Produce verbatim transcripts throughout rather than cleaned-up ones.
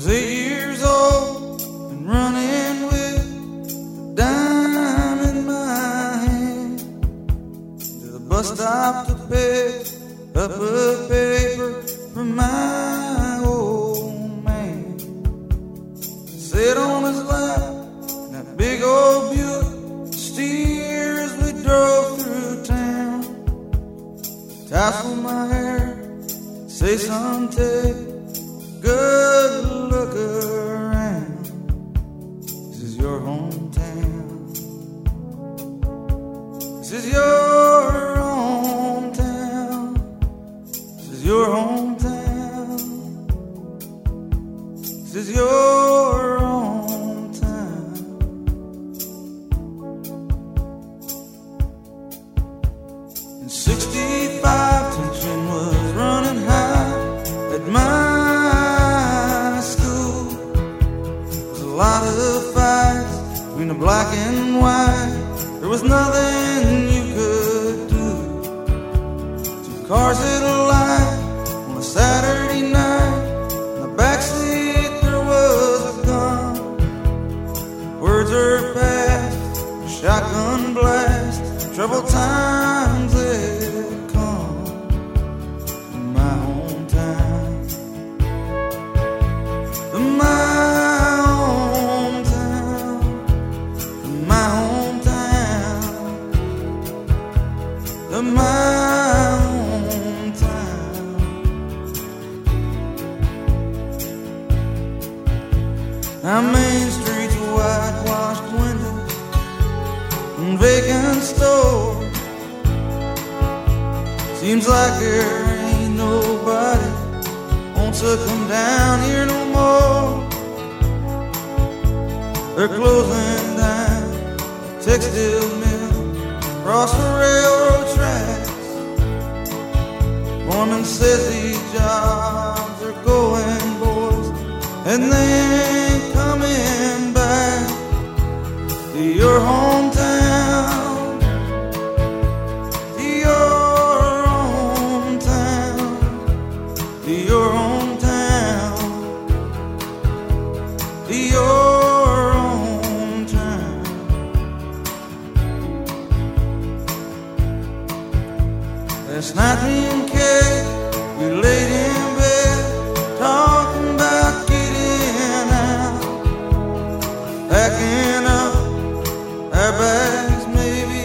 was eight years old and running with a dime in my hand to the bus stop to pick up a paper from my old man. Sit on his lap in that big old Buick, steer as we drove through town. Tassel my hair, say son, take a good look around. This is your hometown. This is your hometown. This is your hometown. This is your hometown. In sixty-five, tension was running high at my school. There was a lot of fights between the black and white. There was nothing you could do. Two cars at a light on a Saturday night. In the backseat there was a gun. Words are passed, a shotgun blast. Troubled times had come in my hometown. In my hometown. In my hometown. In my hometown. Now Main Street's whitewashed windows and vacant stores. Seems like there ain't nobody wants to come down here no more. They're closing down the textile mill across the railroad tracks. Foreman says these jobs are going, boys, and they ain't coming back to your hometown. To your hometown. To your hometown. To your hometown. Last night me and Kate, we laid in bed talking about getting out, packing up our bags, maybe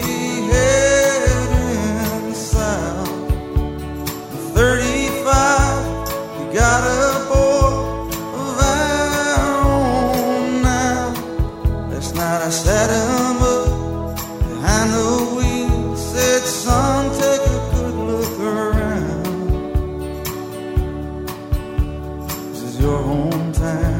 heading south. thirty-five, we got a boy of our own now. Last night I sat him up behind the wheel, said, son, take a good look around. This is your hometown.